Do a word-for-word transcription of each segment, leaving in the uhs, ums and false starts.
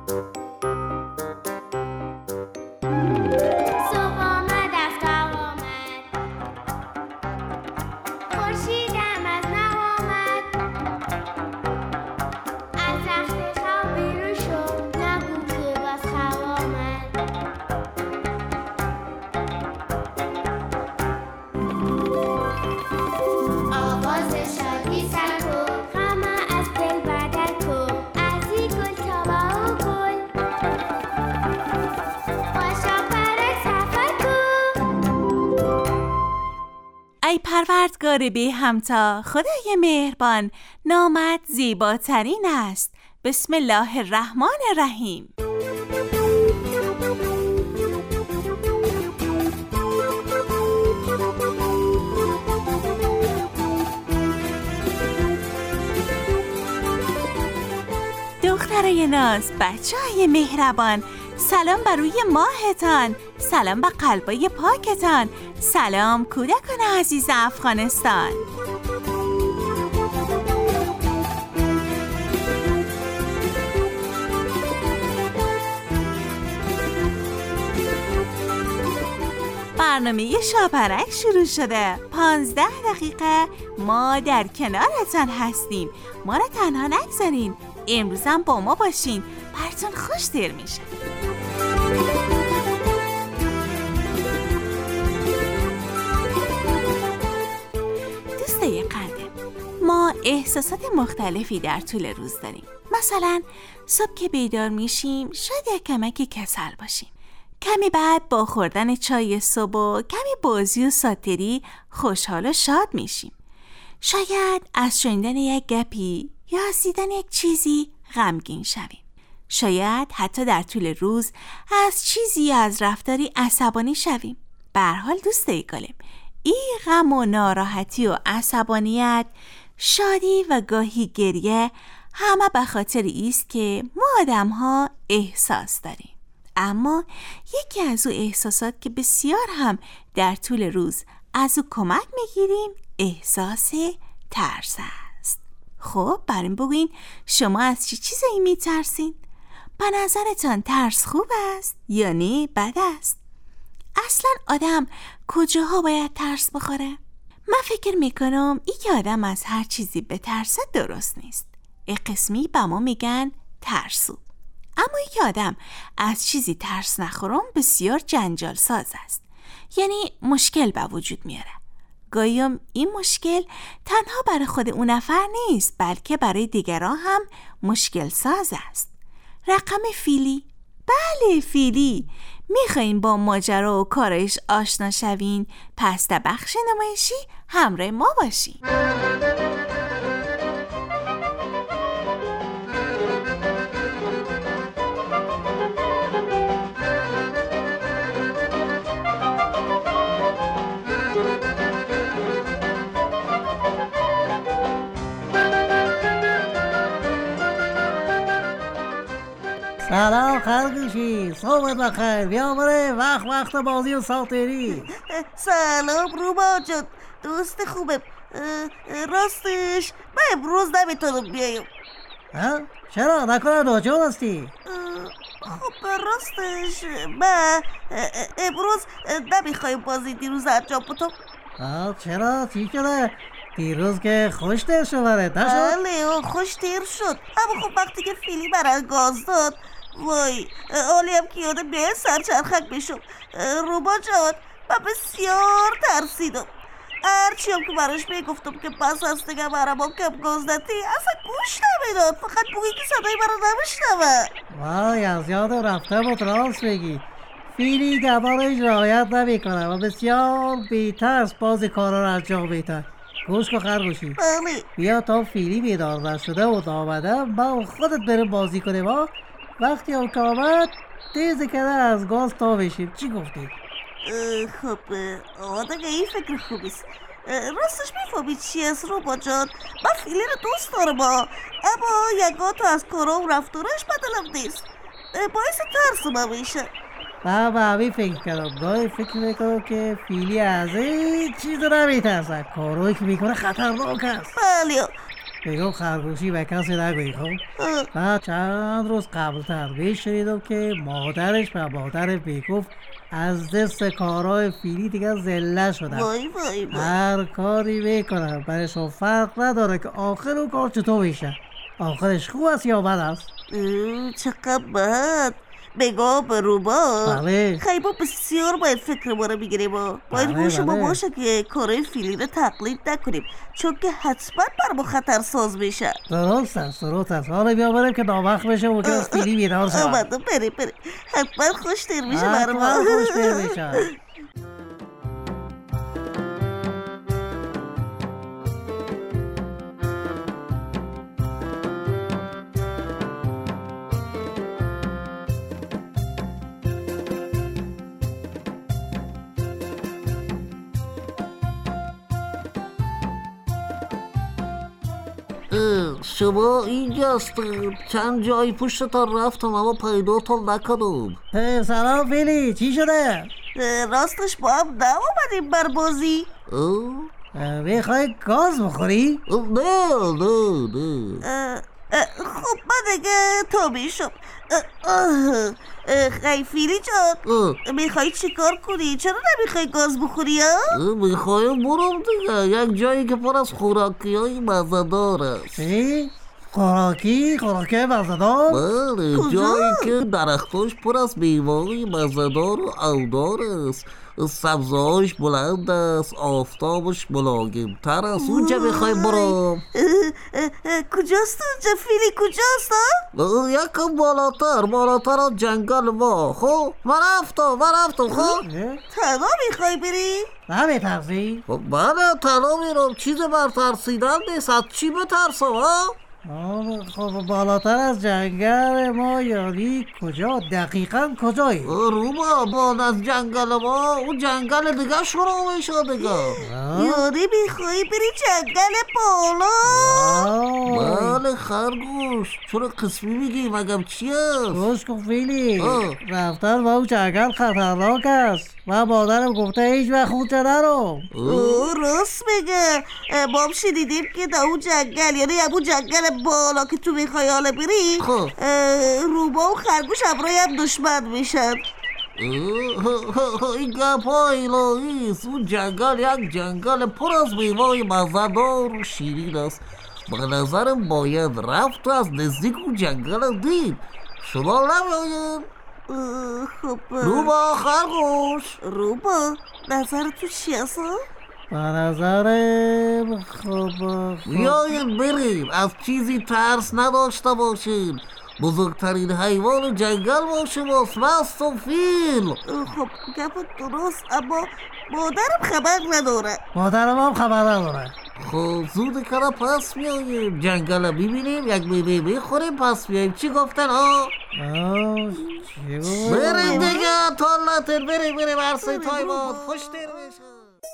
ای پروردگار بی همتا، خدای مهربان، نامت زیباترین است. بسم الله الرحمن الرحیم. دخترای ناز، بچه های مهربان، سلام بر روی ماهتان، سلام به قلبای پاکتان، سلام کودکان عزیز افغانستان. برنامه شاپرک شروع شده. پانزده دقیقه ما در کنارتان هستیم. ما را تنها نگذارین، امروز هم با ما باشین، براتون خوش دیر میشه. دوستای قلبم، ما احساسات مختلفی در طول روز داریم. مثلا صبح که بیدار میشیم شاید یک کمک کسل باشیم، کمی بعد با خوردن چای صبح و کمی بازی و ساتری خوشحال و شاد میشیم. شاید از شنیدن یک گپی یا از دیدن یک چیزی غمگین شویم. شاید حتی در طول روز از چیزی یا از رفتاری عصبانی شویم. به هر حال دوستای گلم، این غم و ناراحتی و عصبانیت، شادی و گاهی گریه همه به خاطر ایست که ما آدم ها احساس داریم. اما یکی از او احساسات که بسیار هم در طول روز از او کمک میگیریم احساس ترس است. خب بریم بگوین شما از چی چیزایی میترسین؟ به نظرتان ترس خوب است یا نه بد است؟ اصلا آدم کجاها باید ترس بخوره؟ من فکر میکنم ای که آدم از هر چیزی بترسه درست نیست. ای قسمی به ما میگن ترسو. اما ای که آدم از چیزی ترس نخورم بسیار جنجال ساز است. یعنی مشکل به وجود میاره. گاهیم این مشکل تنها برای خود اون نفر نیست، بلکه برای دیگران هم مشکل ساز است. رقم فیلی. بله فیلی. میخواین با ماجرا و کارش آشنا شوین؟ پس در بخش نمایشی همراه ما باشین. سلام خرگوشی، صبحت بخیر. بیا بره، وقت وقت بازی و ساتری. سلام روبا جان، دوست خوبم. راستش من امروز نمیتونم بیایم. ها؟ چرا؟ نکنه داجون هستی؟ خب راستش من امروز نمیخوایم بازی دیروز انجام بدم. آه چرا؟ چی شده؟ دیروز که خوش تیر شد برات نشد؟ بله خوش تیر شد، اما خب وقتی که فیلی برای گاز داد، وای حالی هم که یادم بیای سرچرخک بشم. روبا جان من بسیار ترسیدم. هرچی هم که براش میگفتم که بس هست دیگه برای ما کم گاز ندی، اصلا گوش نمیداد، فقط بویی که صدای برای نمیشنوه. وای از یادم رفته بود راست بگی. فیلی دبارش رعایت نمیکنه و بسیار بی‌ترس باز کارا رو انجام میده. گوش کن خرگوشی، بله بیا تا فیلی بیدار نشده و آمده با خودت بریم بازی کنیم. ها وقتی هم که آمد تیزی کنه از گاز تا بشیم. چی گفتی؟ خب آدگه این فکر خوبیست. راستش میفهمی چی است روبا جان؟ من فیلی رو دوست دارم، اما یکا تو از کارا و رفتارش بدلم نیست، باعث ترسم میشه. من به همین فکر کردم. گاهی فکر میکنم که فیلی از این چیز نمیترسه، کارهایی که میکنه خطرناک است. بله بگم خرگوشی به کسی نگویی خب. بعد چند روز قبلتر بشنیدم که مادرش و مادر بیگفت از دست کارهای فیلی دیگه زله شدن. وای وای وای. هر کاری میکنن برشون فرق نداره که آخر اون کار چطور میشه. آخرش خوب است یا بد است؟ اه، چقدر بد. بگو به روبا. بله. خیلی با بسیار باید فکر ما رو بگیریم و باید بله، گوش ما بله. باشه که کارهای فیلی رو تقلید نکنیم، چون که حتما بر ما خطر ساز میشه. درست است درست است. حالا بیا بریم که ناوقت بشه و که از فیلی بیدار شود. اومدم بریم بریم، حتما خوش دیر میشه حتما بر ما. خوش دیر میشه. شما اینجا هستید؟ چند جایی پشتتان رفتم اما پیداتان نکردم. هی، سلام فیلی، چی شده؟ اه، راستش با هم نامدیم بر بازی. اه؟ اه، میخوای گاز بخوری؟ نه نه نه اه، اه، خب من دیگه تا میشم. خیلی فیلی جان، اه، میخوای چی کار کنی؟ چرا نمیخوای گاز بخوری ها؟ اه، میخوایم برم دیگه یک جایی که پر از خوراکی های مزه‌دار است. چی؟ خوراکی؟ خوراکی مزه‌دار؟ بله، کجا؟ جایی که درختاش پر از میوه‌های مزه‌دار و اودار است. سبزه‌هاش بلند است، آفتابش ملاگم‌تر است. اونجا میخوایم برم. اه، اه، اه، کجاست اونجا فیلی؟ کجاست ها؟ اه، یکم بالاتر بالاتر از جنگل ما. خب من رفتم من رفتم خب اه؟ تنها میخوای بری؟ نمیترسی؟ خب بله تنها میرم، چیز بر ترسیدن نیست. از چی بترسم ها؟ آه، خب بالاتر از جنگل ما یعنی کجا؟ دقیقا کجایی؟ روبا بعد از جنگل ما اون جنگل دیگه شروع میشه دیگه. آه؟ یعنی میخوای بری جنگل بالا؟ آه. بله خرگوش، چرا قسمی میگی؟ مگم چیه؟ گوش کن فیلی، آه. رفتن با اون جنگل خطرناک است. من مادرم گفته هیچ وقت اونجا نرو. اوه راست میگه. اه، ما هم شنیدیم که در اون جنگل، یعنی همون جنگل بالا که تو میخوای حالا بری، خب. اه، روبا و خرگوش همراه هم دشمن میشن. این گپ های الهی است. اون جنگل یک جنگل پر از میوه‌های مزه‌دار و شیرین است. به نظرم باید رفت و از نزدیک اون جنگل دید. شما نمیاید؟ اه، خب روبا خرگوش، روبا نظر تو چی هست ها؟ به نظرم خب خب بیاید بریم، از چیزی ترس نداشته باشین. بزرگترین حیوان جنگل با شماست، مست و فیل. اه، خب گفت درست، اما مادرم خبر نداره. مادرم هم خبر نداره. خب زود کنه پس میاییم، جنگل ببینیم، یک میوه میخوریم پس میاییم. چی گفتن ها؟ آه، چی بود؟ بریم دیگه تا نتر، بریم بریم عرصه تایمات خوش دیر میشه.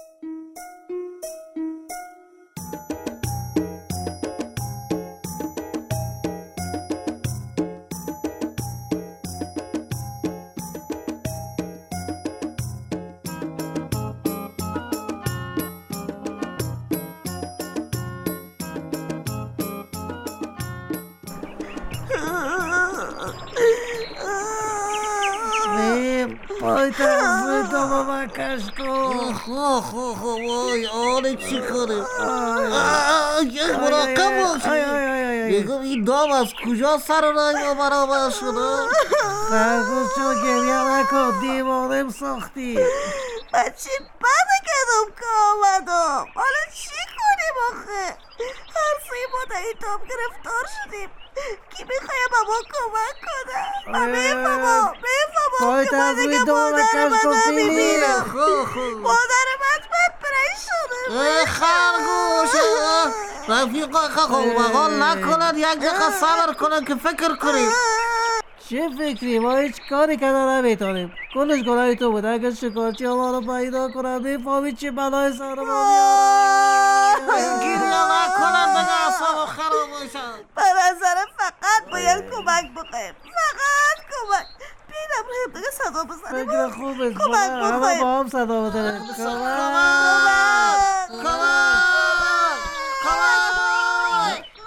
بیم پایت از تو با من کش کن. خو خو خو وای آره چی کنه؟ آی. یک مراقب آی، باشی. آی، آی، آی، آی. میگم این دام از کجا سر و رنگ ما برابر شده؟ خرگوش چون گریه نکن، دیوانم ساختی. من چی بده کردم که آمدم؟ حالا چی کنیم آخه؟ هر سه ما در این دام گرفتار شدیم. کی میخواه با ما کمک کنه؟ من میفهمم میفهمم پایت که من از دیگه روی دام مادر کش من کن فیلی. نمیبینم. خو خو مادر من بدبرای شده. ای خرگوش، رفیقا خب مقال نکنن، یک دقیقه صبر کنن که فکر کنیم. چه فکری؟ ما هیچ کاری کنه نمیتونیم. کلش گناهی تو بود. اگر شکارچی ها ما رو پیدا کنن میفهمید چه بلای سر ما میاد. گیریه نکنن دیگه اصلا خراب میشن. به نظر فقط باید کمک بخوایم، فقط کمک. بیدم هم دیگه صدا بزنیم. فکر خوب است. کمک همه بخوایم. با هم صدا بزنیم. کمک. کمک کمک کمک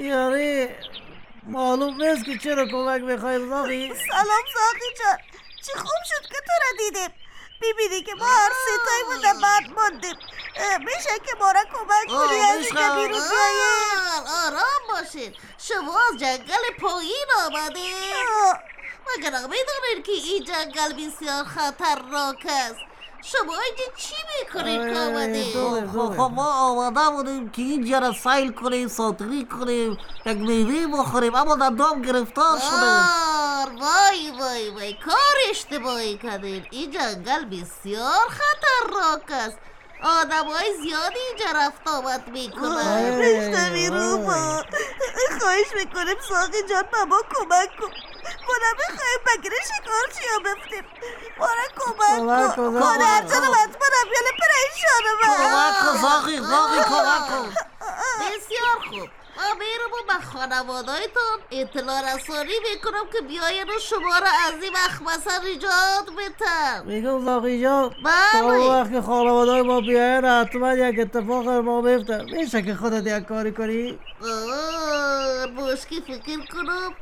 یعنی معلوم نیست که چرا کمک میخوایم زاغی. سلام زاغی جان، چه خوب شد که تو را دیدیم. میبینی که ما هر ستایی بودم بعد ماندیم. میشه که ما را کمک کنی از اینجا بیرون بیاییم؟ آرام باشین، شما از جنگل پایین آمدید. مگر نمیدونین که این جنگل بسیار خطرناک است؟ شما اینجا چی میکنید که آمدید؟ خب ما آمده بودیم که اینجا را سیل کنیم، ساتری کنیم، یک میوه بخوریم، اما در دام گرفتار شدیم. وای وای وای کار اشتباهی کردین. این جنگل بسیار خطرناک است. آدم های زیادی اینجا رفت آمد میکنن. رشتمی روبا، خواهش میکنیم زاغی جان با ما کمک کن. ما نمیخوایم بگیر شکارچی ها بفتیم. ما را کمک کن. مادر جانم حتما امیال پریشانم. کمک کن زاغی، زاغی کمک کن. بسیار خوب، ما میرم و به خانوادایتون اطلاع رسانی میکنم که بیاین و شما را از این مخمصه نجات بدن. میگم زاغی جان بله. تا اون وقت که خانوادای ما بیاین حتما یک اتفاق ما بیفته. میشه که خودت یک کاری کنی؟ آه مشکی فکر کنم.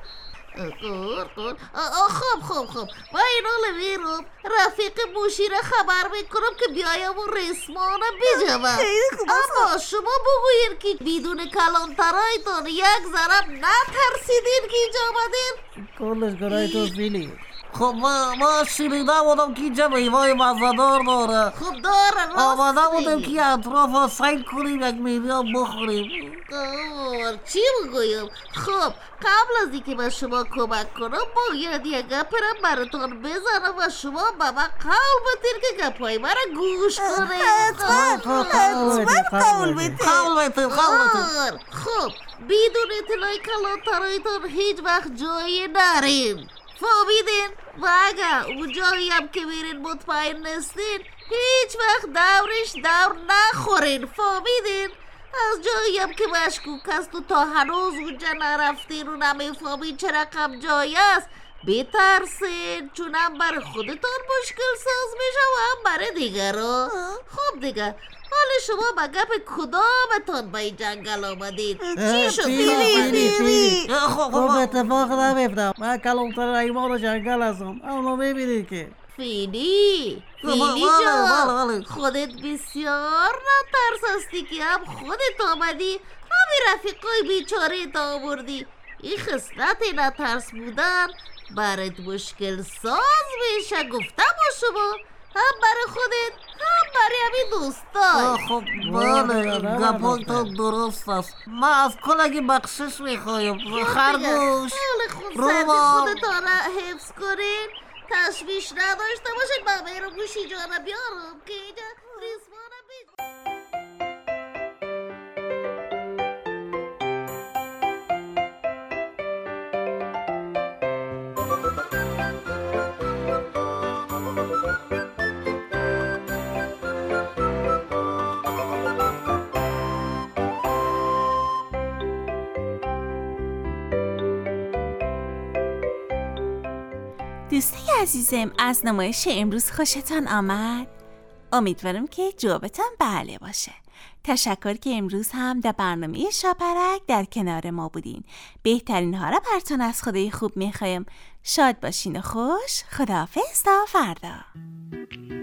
آه خوب خوب خوب با این حال میرم رفیق موشی را خبر میکنم که بیایم و ریسمان بجوم. اما شما بگوین که بدون کلانترایتون یک ضرب نترسیدین که اینجا آمدین؟ کلش گرای تو فیلی. خب ما ما شنیده بودم که اینجا میوه مزه‌دار داره. خب داره راست آمده بودیم که اطراف ها سیل کنیم، یک میوه بخوریم. چی بگویم؟ خب قبل از اینکه من شما کمک کنم باید یک گپرم براتون بزنم و شما به من قول بدین که گپای من را گوش کنید. حتما حتما قول بدین. قول بدین قول بدین. خب بدون اطلاع کلانترایتون هیچ وقت جایی نرین، فهمیدین؟ و اگر اون جایی هم که میرین مطمئن نستین هیچ وقت دورش دور نخورین، فهمیدین؟ از جایی هم که مشکوک است و تا هنوز اونجا نرفتین و نمیفهمین چه رقم جایی است بترسین، چون هم برای خودتان مشکل ساز میشه و هم برای دیگران. خب دیگه حالا شما به گپ کدامتان به این جنگل آمدید؟ چی شد؟ فیلی فیلی خب خب اتفاق نمیفته. من کلانتر ایمان جنگل هستم. اما میبینید که فیلی فیلی جان خودت بسیار نترس هستی که هم خودت آمدی همین رفیقای بیچاره تا آوردی. این خصلت نترس بودن برات مشکل ساز میشه. گفتم با شما هم برای خودت هم برای همین دوستای. خب بله گپاتون درست است. ما از کلگی بخشش میخوایم. خرگوش روما خودتان را حفظ کنین، تشویش نداشته باشین. با میرو گوشی جانا بیارم که اینجا ریسمانه بیج دوستای عزیزم، از نمایش امروز خوشتان آمد؟ امیدوارم که جوابتان بله باشه. تشکر که امروز هم در برنامه شاپرک در کنار ما بودین. بهترین ها را براتون از خدای خوب میخوایم. شاد باشین و خوش. خداحافظ تا فردا.